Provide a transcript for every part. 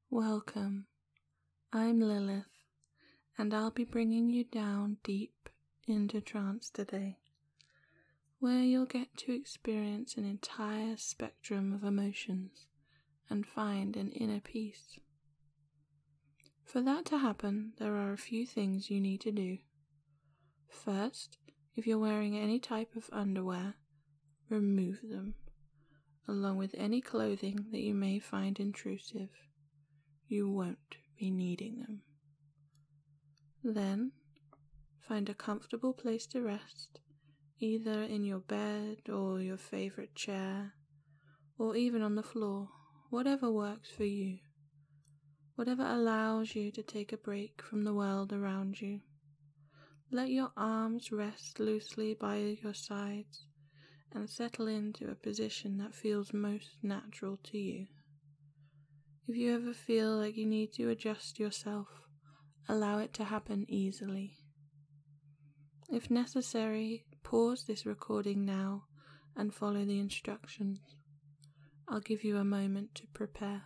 Welcome, I'm Lilith, and I'll be bringing you down deep into trance today, where you'll get to experience an entire spectrum of emotions and find an inner peace. For that to happen, there are a few things you need to do. First, if you're wearing any type of underwear, remove them, along with any clothing that you may find intrusive. You won't be needing them. Then, find a comfortable place to rest, either in your bed or your favorite chair, or even on the floor, whatever works for you, whatever allows you to take a break from the world around you. Let your arms rest loosely by your sides and settle into a position that feels most natural to you. If you ever feel like you need to adjust yourself, allow it to happen easily. If necessary, pause this recording now and follow the instructions. I'll give you a moment to prepare.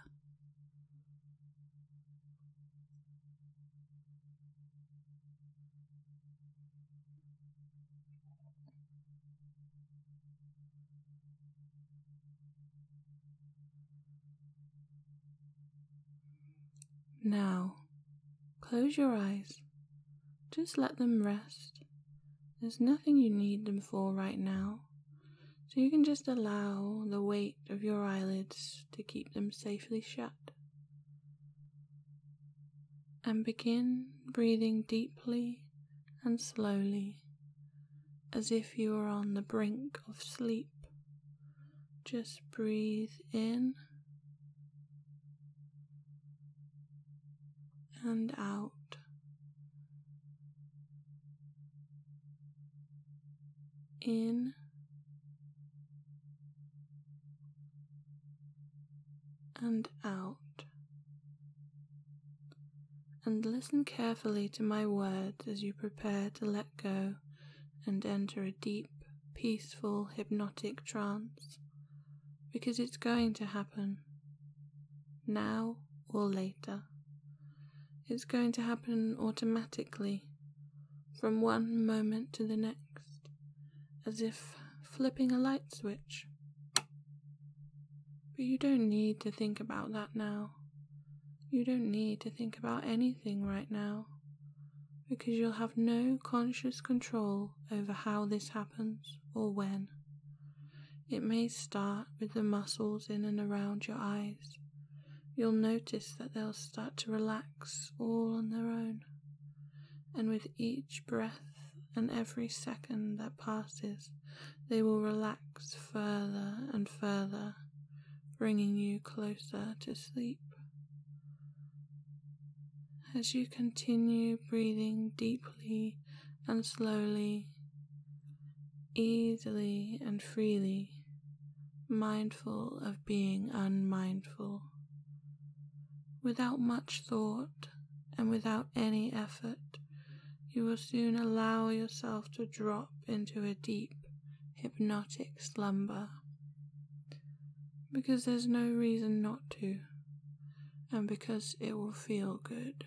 Now, close your eyes. Just let them rest. There's nothing you need them for right now, so you can just allow the weight of your eyelids to keep them safely shut. And begin breathing deeply and slowly, as if you were on the brink of sleep. Just breathe in and out. In and out. And listen carefully to my words as you prepare to let go and enter a deep, peaceful, hypnotic trance, because it's going to happen, now or later. It's going to happen automatically, from one moment to the next, as if flipping a light switch. But you don't need to think about that now. You don't need to think about anything right now, because you'll have no conscious control over how this happens or when. It may start with the muscles in and around your eyes. You'll notice that they'll start to relax all on their own, and with each breath and every second that passes, they will relax further and further, bringing you closer to sleep. As you continue breathing deeply and slowly, easily and freely, mindful of being unmindful, without much thought and without any effort, you will soon allow yourself to drop into a deep, hypnotic slumber, because there's no reason not to, and because it will feel good.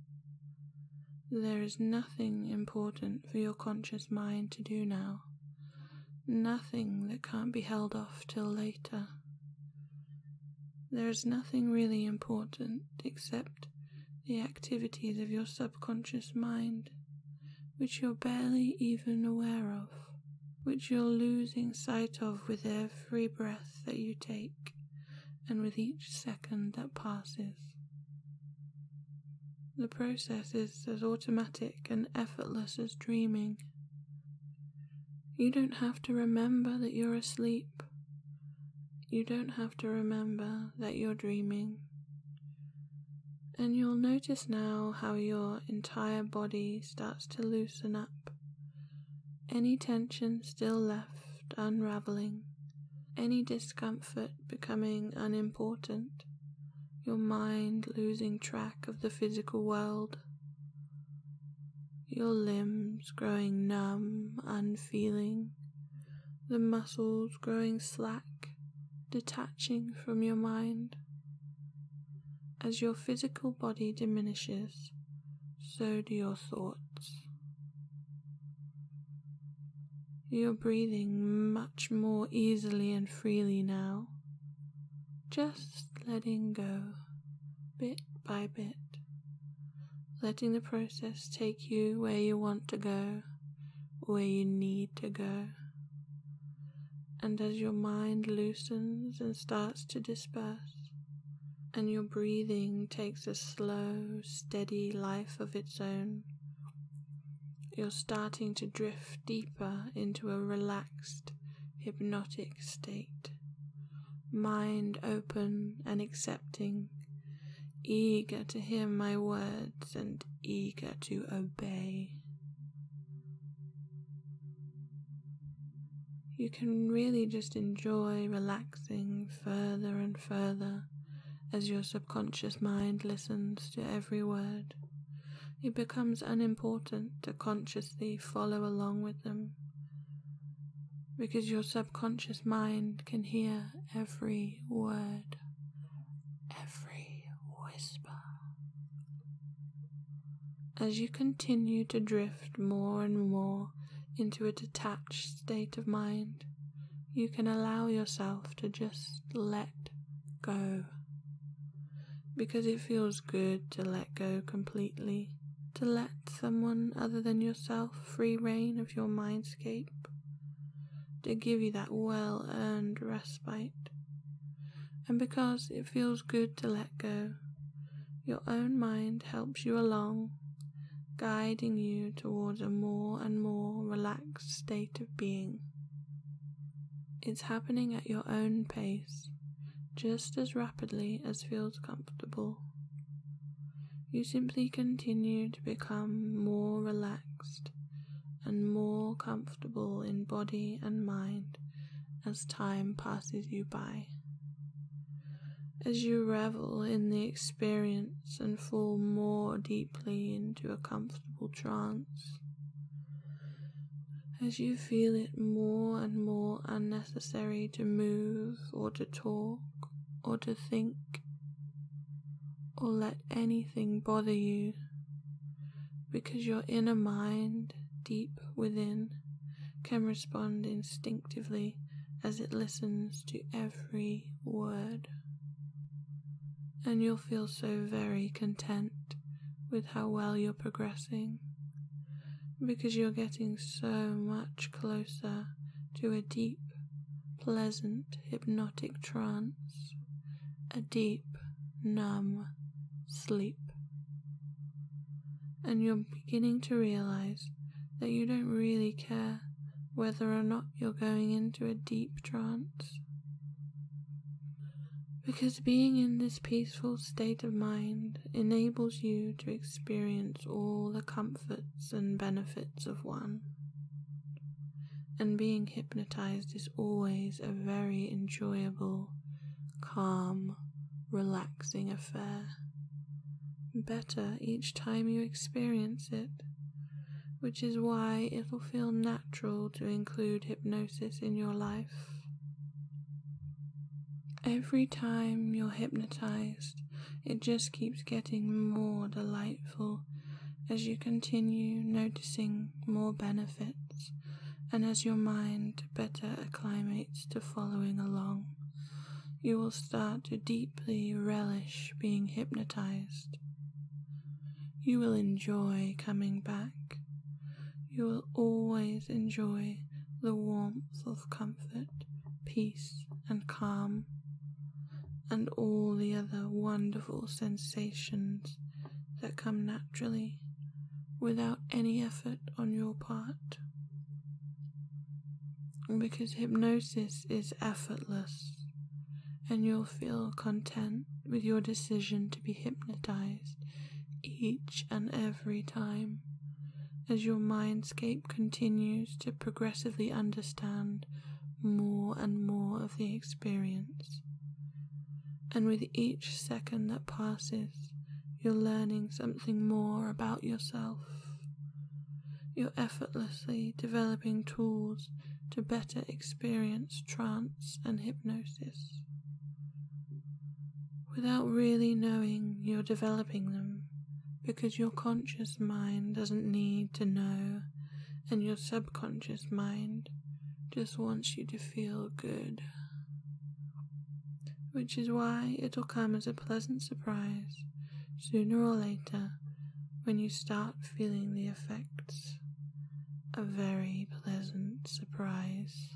There is nothing important for your conscious mind to do now, nothing that can't be held off till later. There is nothing really important except the activities of your subconscious mind, which you're barely even aware of, which you're losing sight of with every breath that you take and with each second that passes. The process is as automatic and effortless as dreaming. You don't have to remember that you're asleep. You don't have to remember that you're dreaming. And you'll notice now how your entire body starts to loosen up. Any tension still left unraveling, any discomfort becoming unimportant, your mind losing track of the physical world, your limbs growing numb, unfeeling, the muscles growing slack, detaching from your mind. As your physical body diminishes, so do your thoughts. You're breathing much more easily and freely now, just letting go, bit by bit, letting the process take you where you want to go, where you need to go. And as your mind loosens and starts to disperse, and your breathing takes a slow, steady life of its own, you're starting to drift deeper into a relaxed, hypnotic state, mind open and accepting, eager to hear my words and eager to obey. You can really just enjoy relaxing further and further as your subconscious mind listens to every word. It becomes unimportant to consciously follow along with them, because your subconscious mind can hear every word, every whisper. As you continue to drift more and more into a detached state of mind, you can allow yourself to just let go, because it feels good to let go completely, to let someone other than yourself free rein of your mindscape, to give you that well-earned respite. And because it feels good to let go, your own mind helps you along, guiding you towards a more and more relaxed state of being. It's happening at your own pace, just as rapidly as feels comfortable. You simply continue to become more relaxed and more comfortable in body and mind as time passes you by. As you revel in the experience and fall more deeply into a comfortable trance, as you feel it more and more unnecessary to move or to talk or to think or let anything bother you, because your inner mind deep within can respond instinctively as it listens to every word. And you'll feel so very content with how well you're progressing, because you're getting so much closer to a deep, pleasant, hypnotic trance, a deep, numb sleep. And you're beginning to realize that you don't really care whether or not you're going into a deep trance, because being in this peaceful state of mind enables you to experience all the comforts and benefits of one. And being hypnotized is always a very enjoyable, calm, relaxing affair. Better each time you experience it, which is why it'll feel natural to include hypnosis in your life. Every time you're hypnotized, it just keeps getting more delightful as you continue noticing more benefits, and as your mind better acclimates to following along, you will start to deeply relish being hypnotized. You will enjoy coming back. You will always enjoy the warmth of comfort, peace, and calm, and all the other wonderful sensations that come naturally without any effort on your part. Because hypnosis is effortless, and you'll feel content with your decision to be hypnotized each and every time, as your mindscape continues to progressively understand more and more of the experience. And with each second that passes, you're learning something more about yourself. You're effortlessly developing tools to better experience trance and hypnosis. without really knowing you're developing them, because your conscious mind doesn't need to know, and your subconscious mind just wants you to feel good. Which is why it'll come as a pleasant surprise, sooner or later, when you start feeling the effects. A very pleasant surprise.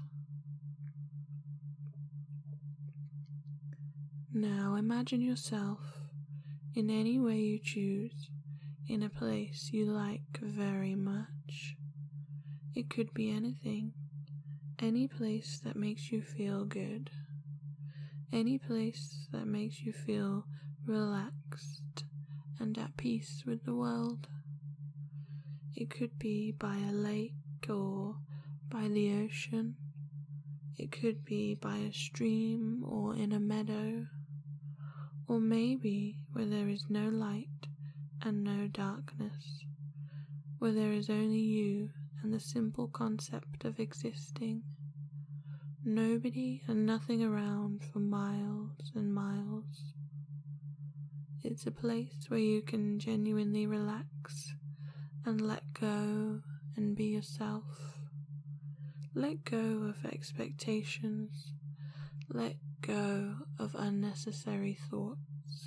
Now imagine yourself, in any way you choose, in a place you like very much. It could be anything, any place that makes you feel good, any place that makes you feel relaxed and at peace with the world. It could be by a lake or by the ocean. It could be by a stream or in a meadow, or maybe where there is no light and no darkness, where there is only you and the simple concept of existing. Nobody and nothing around for miles and miles. It's a place where you can genuinely relax and let go and be yourself. Let go of expectations. Let go of unnecessary thoughts.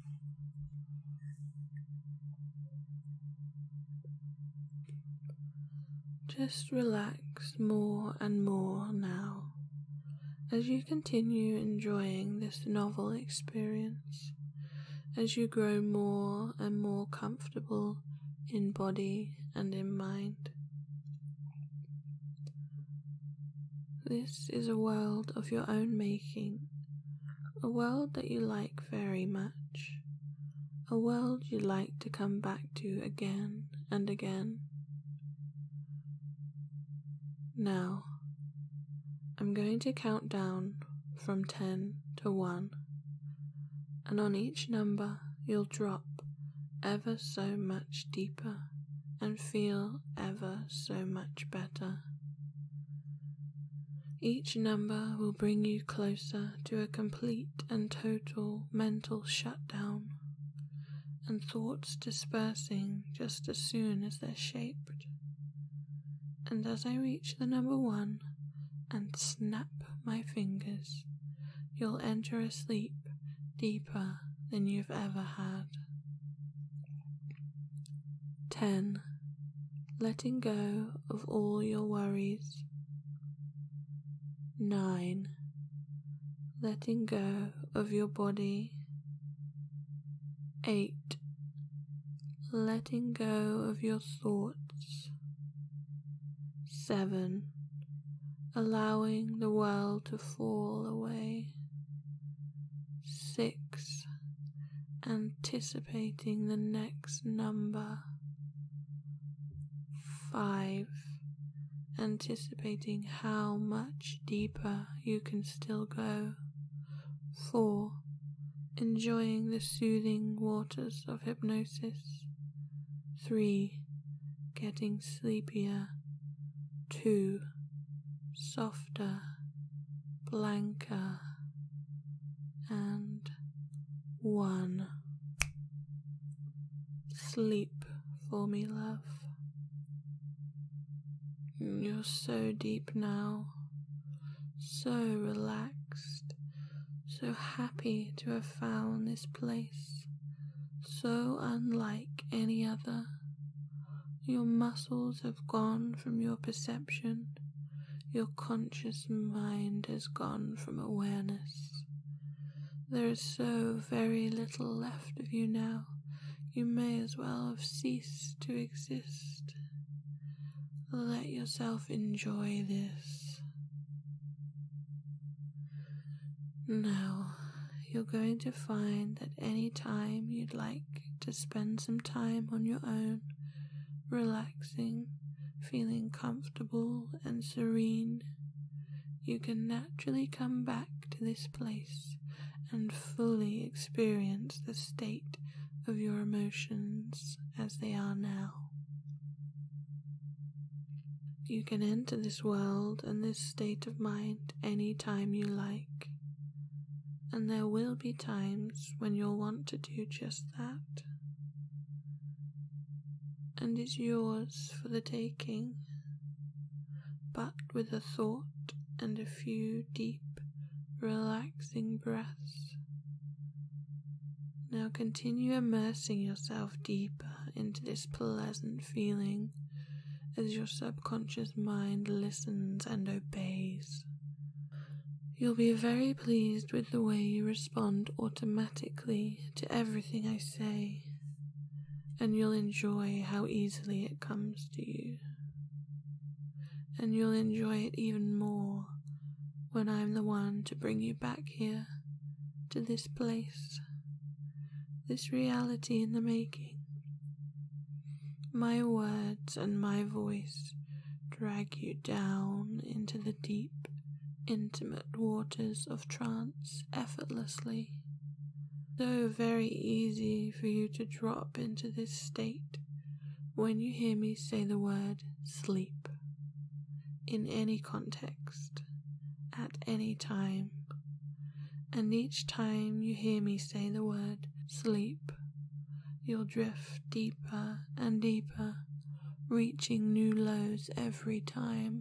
Just relax more and more now as you continue enjoying this novel experience, as you grow more and more comfortable in body and in mind. This is a world of your own making, a world that you like very much, a world you'd like to come back to again and again. Now, I'm going to count down from 10 to 1, and on each number you'll drop ever so much deeper and feel ever so much better. Each number will bring you closer to a complete and total mental shutdown, and thoughts dispersing just as soon as they're shaped. And as I reach the number 1 and snap my fingers, you'll enter a sleep deeper than you've ever had. 10. Letting go of all your worries. 9. Letting go of your body. 8. Letting go of your thoughts. 7. Allowing the world to fall away. 6. Anticipating the next number. 5. Anticipating how much deeper you can still go. 4. Enjoying the soothing waters of hypnosis. 3. Getting sleepier. 2. Softer, blanker, and 1. Sleep for me, love. You're so deep now, so relaxed, so happy to have found this place, so unlike any other. Your muscles have gone from your perception, your conscious mind has gone from awareness. There is so very little left of you now, you may as well have ceased to exist. Let yourself enjoy this. Now, you're going to find that any time you'd like to spend some time on your own, relaxing, feeling comfortable and serene, you can naturally come back to this place and fully experience the state of your emotions as they are now. You can enter this world and this state of mind any time you like. and there will be times when you'll want to do just that. And it's yours for the taking, but with a thought and a few deep, relaxing breaths. Now continue immersing yourself deeper into this pleasant feeling as your subconscious mind listens and obeys. You'll be very pleased with the way you respond automatically to everything I say, and you'll enjoy how easily it comes to you. And you'll enjoy it even more when I'm the one to bring you back here, to this place, this reality in the making. My words and my voice drag you down into the deep, intimate waters of trance effortlessly. So very easy for you to drop into this state when you hear me say the word sleep, in any context, at any time. And each time you hear me say the word sleep, you'll drift deeper and deeper, reaching new lows every time.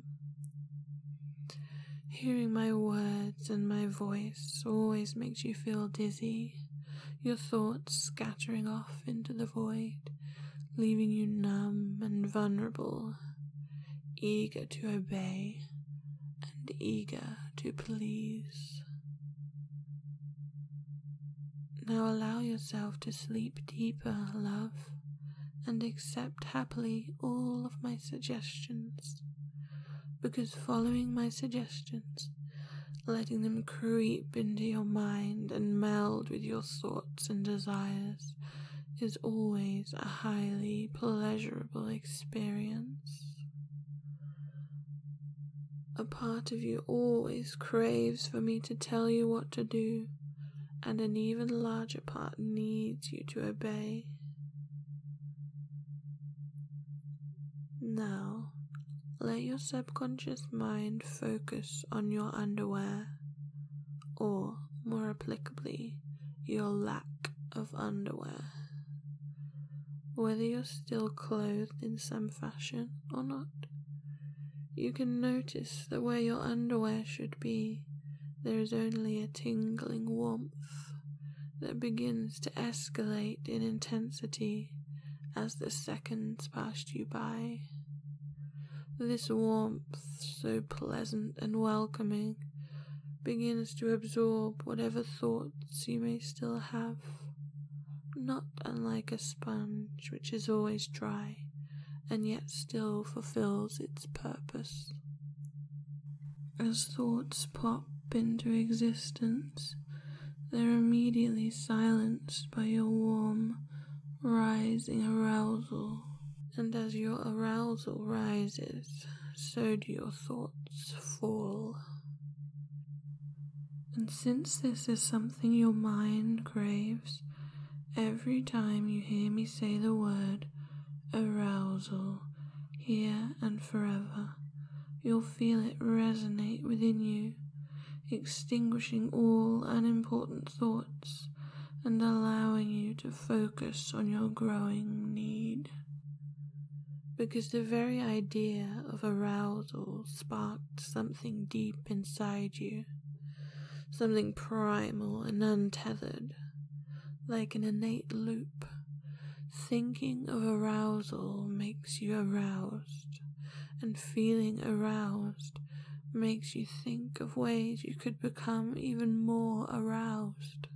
Hearing my words and my voice always makes you feel dizzy, your thoughts scattering off into the void, leaving you numb and vulnerable, eager to obey and eager to please. Now allow yourself to sleep deeper, love, and accept happily all of my suggestions, because following my suggestions, letting them creep into your mind and meld with your thoughts and desires, is always a highly pleasurable experience. A part of you always craves for me to tell you what to do, and an even larger part needs you to obey. Now, let your subconscious mind focus on your underwear, or more applicably, your lack of underwear. Whether you're still clothed in some fashion or not, you can notice that where your underwear should be, there is only a tingling warmth that begins to escalate in intensity as the seconds pass you by. This warmth, so pleasant and welcoming, begins to absorb whatever thoughts you may still have, not unlike a sponge which is always dry and yet still fulfills its purpose. As thoughts pop into existence, they're immediately silenced by your warm, rising arousal. And as your arousal rises, so do your thoughts fall. And since this is something your mind craves, every time you hear me say the word arousal, here and forever, you'll feel it resonate within you, extinguishing all unimportant thoughts and allowing you to focus on your growing need. Because the very idea of arousal sparked something deep inside you, something primal and untethered, like an innate loop. Thinking of arousal makes you aroused, and feeling aroused makes you think of ways you could become even more aroused.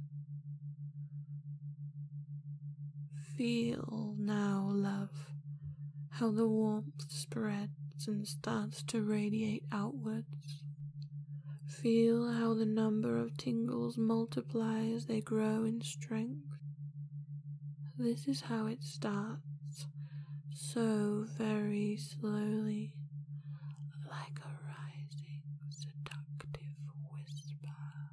Feel now, love, how the warmth spreads and starts to radiate outwards. Feel how the number of tingles multiply as they grow in strength. This is how it starts, so very slowly, like a rising, seductive whisper.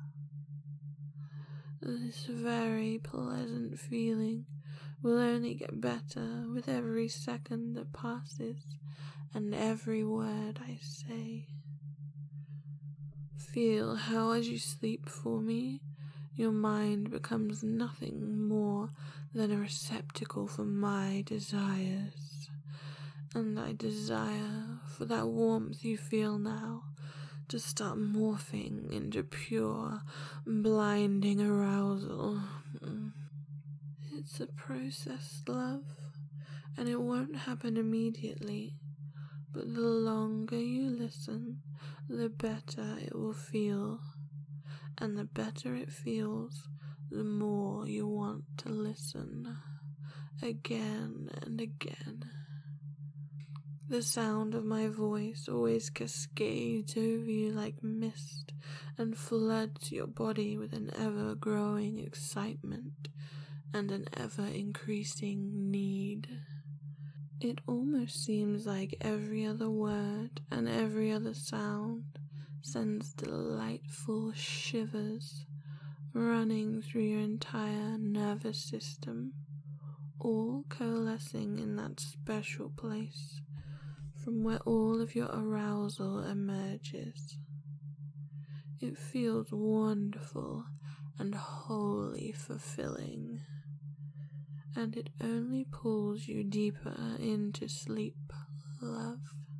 This very pleasant feeling will only get better with every second that passes and every word I say. Feel how as you sleep for me, Your mind becomes nothing more than a receptacle for my desires, and I desire for that warmth you feel now to start morphing into pure, blinding arousal. It's a process, love, and it won't happen immediately, but the longer you listen, the better it will feel, and the better it feels, the more you want to listen, again and again. The sound of my voice always cascades over you like mist and floods your body with an ever-growing excitement and an ever-increasing need. It almost seems like every other word and every other sound sends delightful shivers running through your entire nervous system, all coalescing in that special place from where all of your arousal emerges. It feels wonderful and wholly fulfilling, and it only pulls you deeper into sleep, love.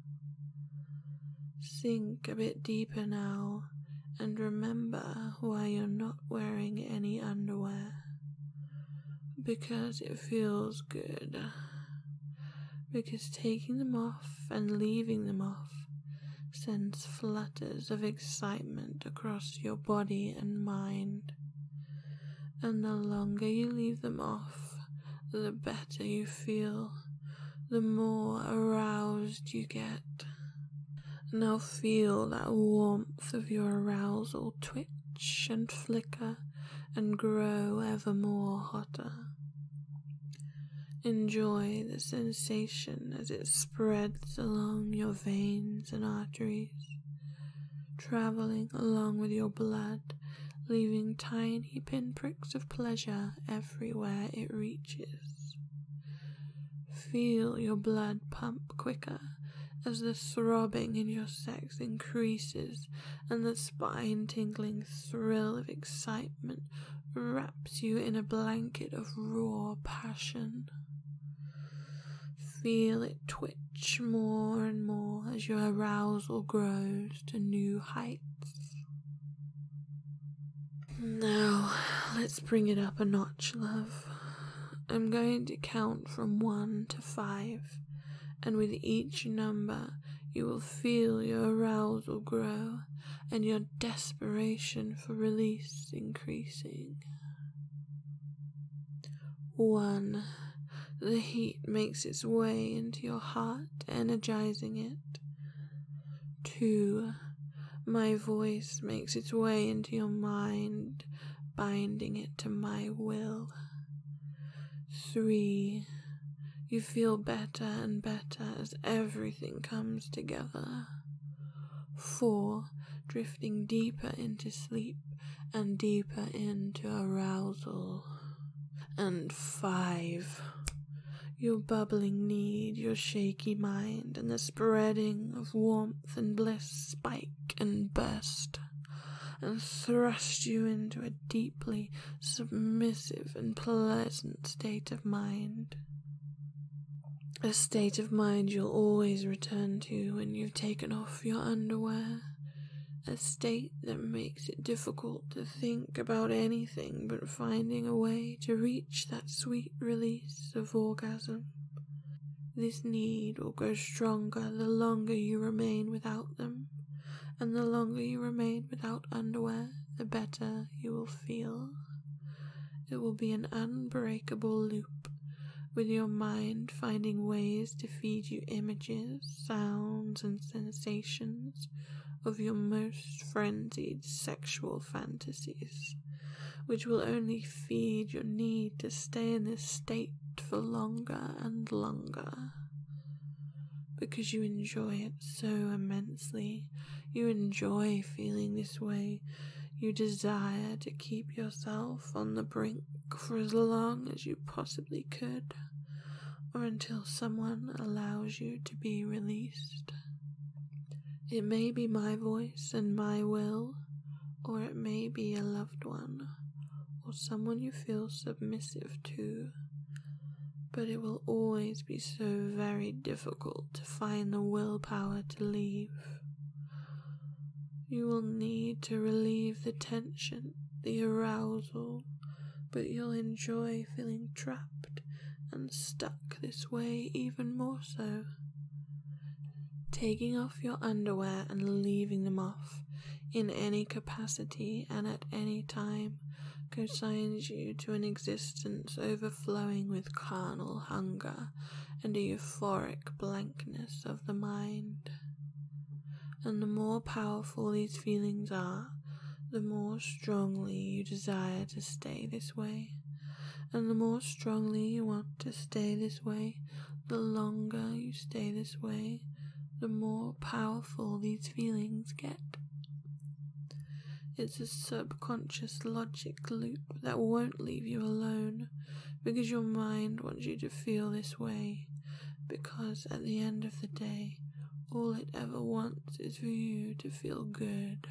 Sink a bit deeper now, and remember why you're not wearing any underwear. Because it feels good. Because taking them off and leaving them off sends flutters of excitement across your body and mind. And the longer you leave them off, the better you feel, the more aroused you get. Now feel that warmth of your arousal twitch and flicker and grow ever more hotter. Enjoy the sensation as it spreads along your veins and arteries, traveling along with your blood, leaving tiny pinpricks of pleasure everywhere it reaches. Feel your blood pump quicker as the throbbing in your sex increases and the spine-tingling thrill of excitement wraps you in a blanket of raw passion. Feel it twitch more and more as your arousal grows to new heights. Now, let's bring it up a notch, love. I'm going to count from 1 to 5, and with each number, you will feel your arousal grow and your desperation for release increasing. 1. The heat makes its way into your heart, energizing it. 2. My voice makes its way into your mind, binding it to my will. 3. You feel better and better as everything comes together. 4. Drifting deeper into sleep and deeper into arousal. And 5. Your bubbling need, your shaky mind, and the spreading of warmth and bliss spike and burst, and thrust you into a deeply submissive and pleasant state of mind. A state of mind you'll always return to when you've taken off your underwear. A state that makes it difficult to think about anything but finding a way to reach that sweet release of orgasm. This need will grow stronger the longer you remain without them, and the longer you remain without underwear, the better you will feel. It will be an unbreakable loop, with your mind finding ways to feed you images, sounds, and sensations of your most frenzied sexual fantasies, which will only feed your need to stay in this state for longer and longer. Because you enjoy it so immensely, you enjoy feeling this way, you desire to keep yourself on the brink for as long as you possibly could, or until someone allows you to be released. It may be my voice and my will, or it may be a loved one, or someone you feel submissive to, but it will always be so very difficult to find the willpower to leave. You will need to relieve the tension, the arousal, but you'll enjoy feeling trapped and stuck this way even more so. Taking off your underwear and leaving them off in any capacity and at any time consigns you to an existence overflowing with carnal hunger and a euphoric blankness of the mind. And the more powerful these feelings are, the more strongly you desire to stay this way. And the more strongly you want to stay this way, the longer you stay this way, the more powerful these feelings get. It's a subconscious logic loop that won't leave you alone, because your mind wants you to feel this way, because at the end of the day, all it ever wants is for you to feel good.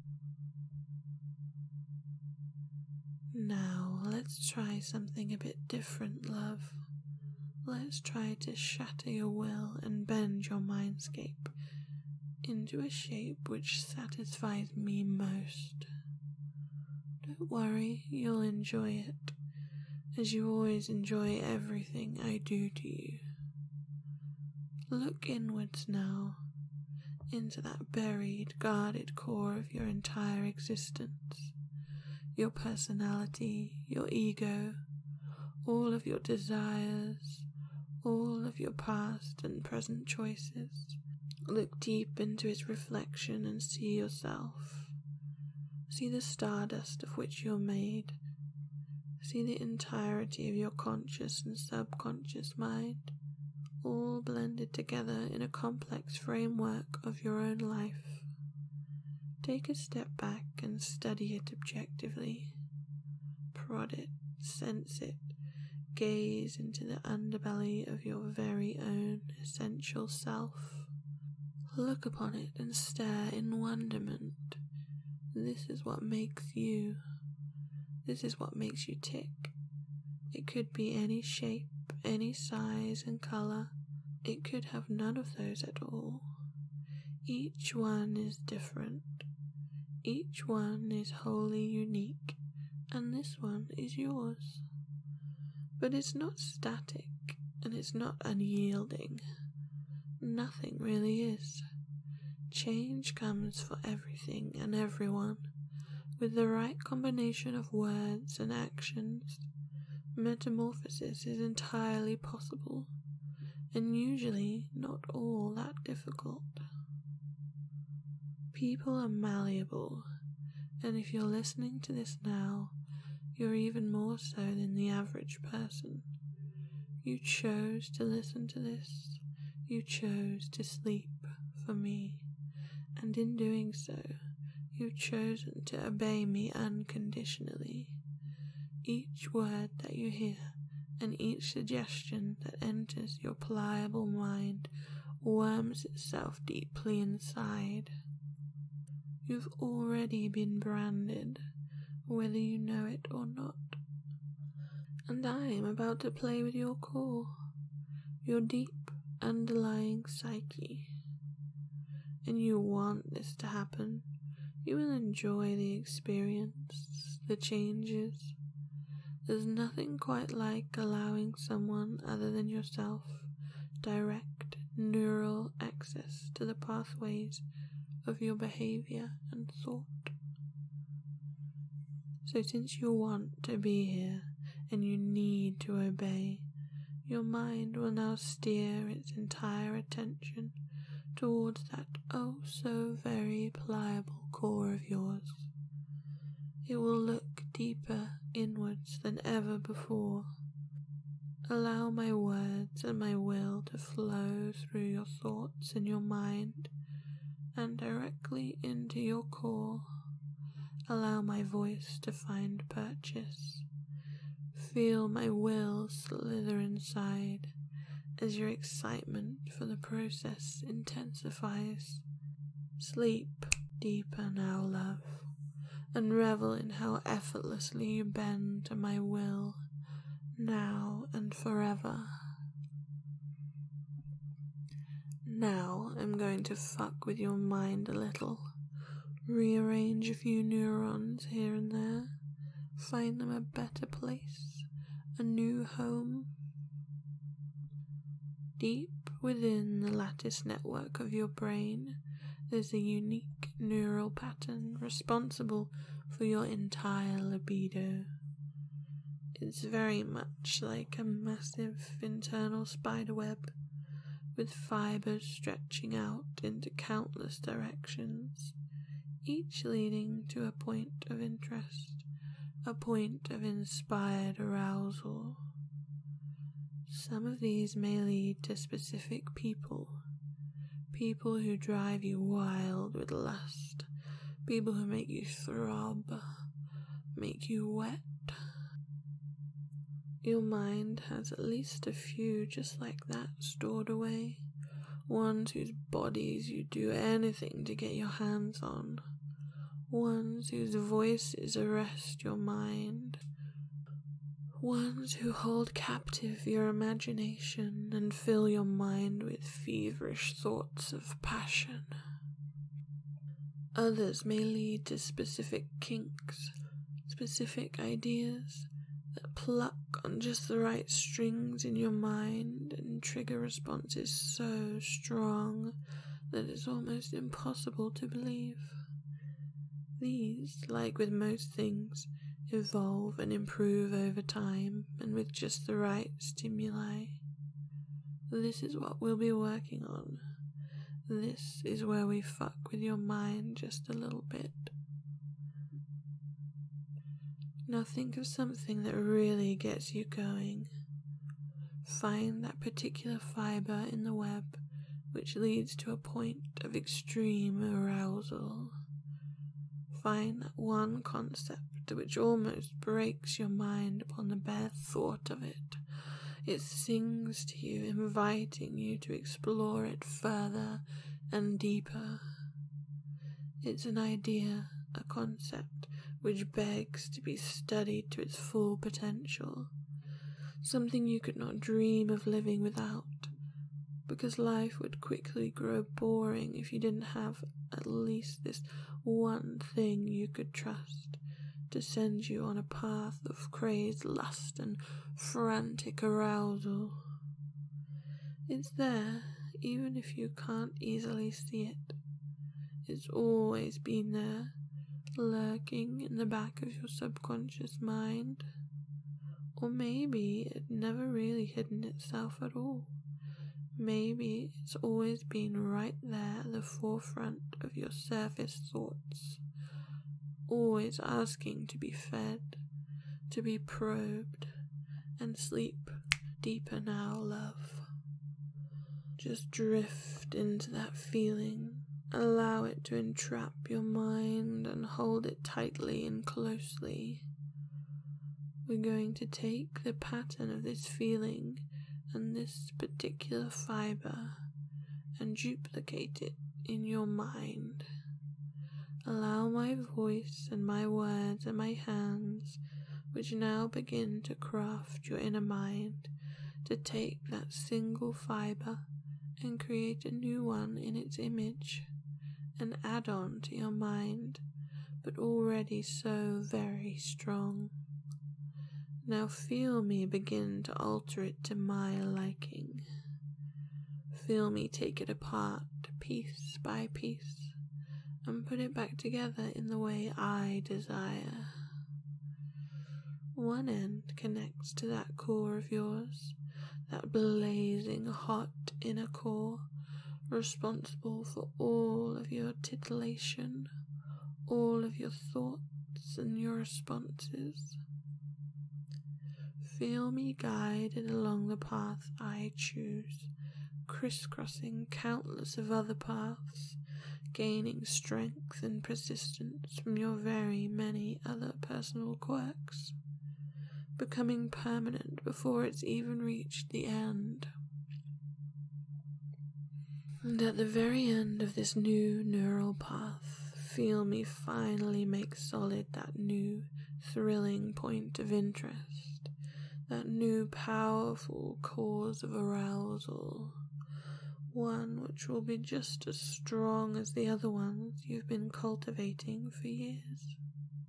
Now, let's try something a bit different, love. Let's try to shatter your will and bend your mindscape into a shape which satisfies me most. Don't worry, you'll enjoy it, as you always enjoy everything I do to you. Look inwards now, into that buried, guarded core of your entire existence, your personality, your ego, all of your desires, all of your past and present choices. Look deep into its reflection and see yourself. See the stardust of which you're made. See the entirety of your conscious and subconscious mind, all blended together in a complex framework of your own life. Take a step back and study it objectively. Prod it, sense it, gaze into the underbelly of your very own essential self. Look upon it and stare in wonderment. This is what makes you. This is what makes you tick. It could be any shape, any size and color. It could have none of those at all. Each one is different. Each one is wholly unique, and this one is yours. But it's not static, and it's not unyielding. Nothing really is. Change comes for everything and everyone. With the right combination of words and actions, metamorphosis is entirely possible, and usually not all that difficult. People are malleable, and if you're listening to this now, you're even more so than the average person. You chose to listen to this. You chose to sleep for me, and in doing so, you've chosen to obey me unconditionally. Each word that you hear and each suggestion that enters your pliable mind worms itself deeply inside. You've already been branded, whether you know it or not. And I am about to play with your core, your deep underlying psyche. And you want this to happen. You will enjoy the experience, the changes. There's nothing quite like allowing someone other than yourself direct neural access to the pathways of your behavior and thought. So since you want to be here and you need to obey, your mind will now steer its entire attention towards that oh so very pliable core of yours. It will look deeper inwards than ever before. Allow my words and my will to flow through your thoughts and your mind and directly into your core. Allow my voice to find purchase. Feel my will slither inside as your excitement for the process intensifies. Sleep deeper now, love, and revel in how effortlessly you bend to my will, now and forever. Now I'm going to fuck with your mind a little, rearrange a few neurons here and there, find them a better place, a new home. Deep within the lattice network of your brain, there's a unique neural pattern responsible for your entire libido. It's very much like a massive internal spiderweb, with fibers stretching out into countless directions, each leading to a point of interest, a point of inspired arousal. Some of these may lead to specific people who drive you wild with lust, people who make you throb, make you wet. Your mind has at least a few just like that stored away, ones whose bodies you'd do anything to get your hands on, ones whose voices arrest your mind, ones who hold captive your imagination and fill your mind with feverish thoughts of passion. Others may lead to specific kinks, specific ideas that pluck on just the right strings in your mind and trigger responses so strong that it's almost impossible to believe. These, like with most things, evolve and improve over time and with just the right stimuli. This is what we'll be working on. This is where we fuck with your mind just a little bit. Now think of something that really gets you going. Find that particular fiber in the web which leads to a point of extreme arousal. Find that one concept which almost breaks your mind upon the bare thought of it. It sings to you, inviting you to explore it further and deeper. It's an idea, a concept, which begs to be studied to its full potential, something you could not dream of living without, because life would quickly grow boring if you didn't have at least this one thing you could trust to send you on a path of crazed lust and frantic arousal. It's there, even if you can't easily see it. It's always been there, lurking in the back of your subconscious mind. Or maybe it never really hidden itself at all. Maybe it's always been right there at the forefront of your surface thoughts, always asking to be fed, to be probed, and sleep deeper now, love. Just drift into that feeling. Allow it to entrap your mind and hold it tightly and closely. We're going to take the pattern of this feeling and this particular fiber and duplicate it in your mind. Allow my voice and my words and my hands, which now begin to craft your inner mind, to take that single fiber and create a new one in its image, an add-on to your mind, but already so very strong. Now feel me begin to alter it to my liking. Feel me take it apart, piece by piece, and put it back together in the way I desire. One end connects to that core of yours, that blazing hot inner core, responsible for all of your titillation, all of your thoughts and your responses. Feel me guided along the path I choose, crisscrossing countless of other paths, gaining strength and persistence from your very many other personal quirks, becoming permanent before it's even reached the end. And at the very end of this new neural path, feel me finally make solid that new, thrilling point of interest, that new, powerful cause of arousal, one which will be just as strong as the other ones you've been cultivating for years.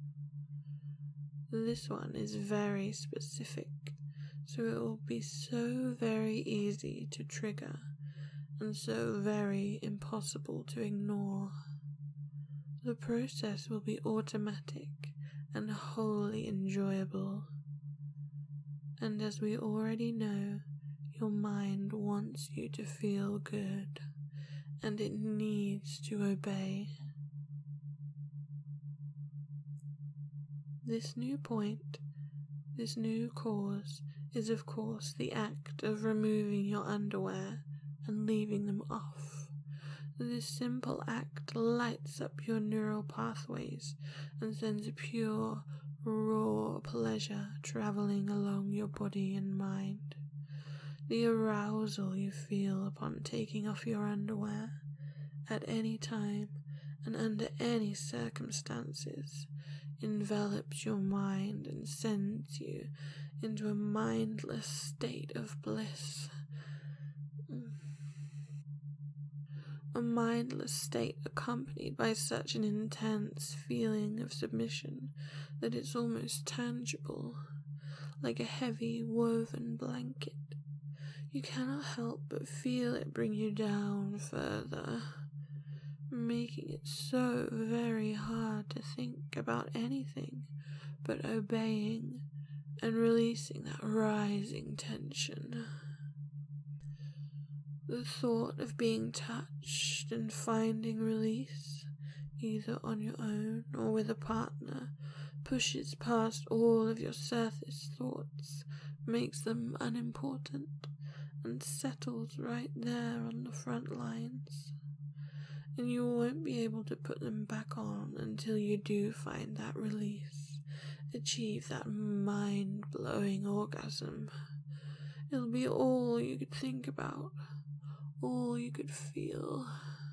This one is very specific, so it will be so very easy to trigger and so very impossible to ignore. The process will be automatic and wholly enjoyable. And as we already know, your mind wants you to feel good, and it needs to obey. This new point, this new cause, is of course the act of removing your underwear and leaving them off. This simple act lights up your neural pathways and sends a pure, raw pleasure traveling along your body and mind. The arousal you feel upon taking off your underwear at any time and under any circumstances envelops your mind and sends you into a mindless state of bliss. A mindless state accompanied by such an intense feeling of submission that it's almost tangible, like a heavy woven blanket. You cannot help but feel it bring you down further, making it so very hard to think about anything but obeying and releasing that rising tension. The thought of being touched and finding release, either on your own or with a partner, pushes past all of your surface thoughts, makes them unimportant, and settles right there on the front lines. And you won't be able to put them back on until you do find that release, achieve that mind-blowing orgasm. It'll be all you could think about, all you could feel.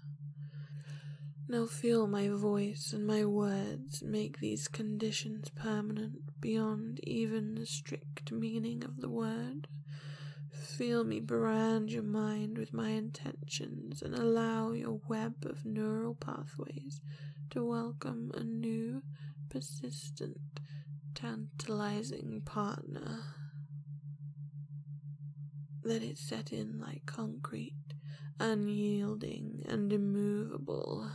Now feel my voice and my words make these conditions permanent beyond even the strict meaning of the word. Feel me brand your mind with my intentions and allow your web of neural pathways to welcome a new, persistent, tantalizing partner. Let it set in like concrete, unyielding and immovable.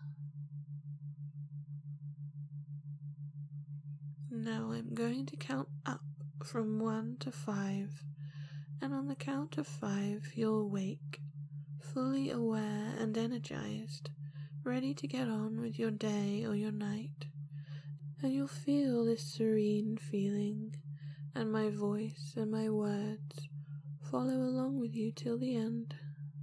Now I'm going to count up from 1 to 5, and on the count of 5 you'll wake, fully aware and energized, ready to get on with your day or your night, and you'll feel this serene feeling, and my voice and my words follow along with you till the end.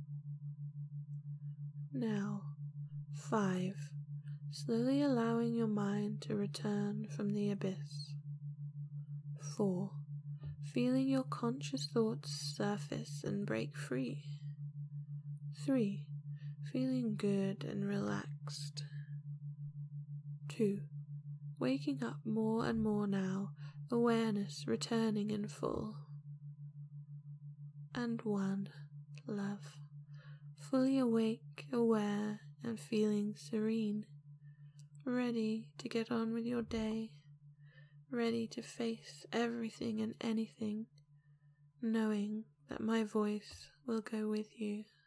Now, 5, slowly allowing your mind to return from the abyss. 4, feeling your conscious thoughts surface and break free. 3, feeling good and relaxed. 2, waking up more and more now, awareness returning in full. And 1, love, fully awake, aware, and feeling serene, ready to get on with your day, ready to face everything and anything, knowing that my voice will go with you.